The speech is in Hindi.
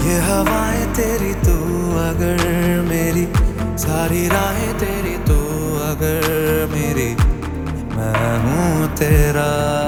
ये हवाएं तेरी तू अगर मेरी, सारी राहें तेरी तू अगर मेरी, मैं हूँ तेरा।